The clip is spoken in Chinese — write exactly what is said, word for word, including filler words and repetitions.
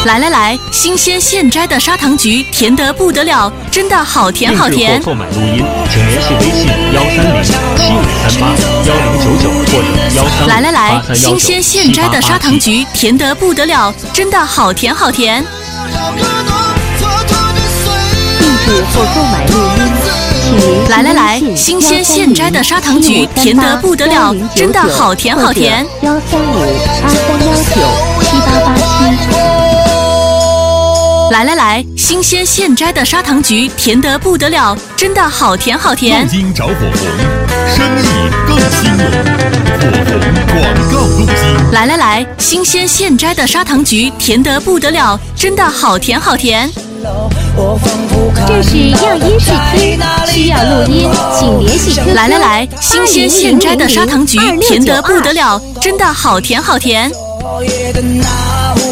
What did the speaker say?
来来来，新鲜现摘的砂糖橘，甜得不得了，真的好甜好甜。 订制或购买录音，请联系微信幺三零七五三八幺零九九或者幺三来来来， 八三幺九新鲜现摘的砂糖橘，甜得不得了，真的好甜好甜。 订制或购买录音，请联系来来来，新鲜现摘的砂糖橘，甜得不得了，真的好甜好甜。 幺三五八三幺九七八八七。 来来来，新鲜现摘的砂糖橘，甜得不得了，真的好甜好甜。 录音找火红，生意更兴隆。火红广告录音。 来来来，新鲜现摘的砂糖橘，甜得不得了，真的好甜好甜。 这是样音试听，需要录音，请联系 Q Q。 来来来，新鲜现摘的砂糖橘，甜得不得了，真的好甜好甜。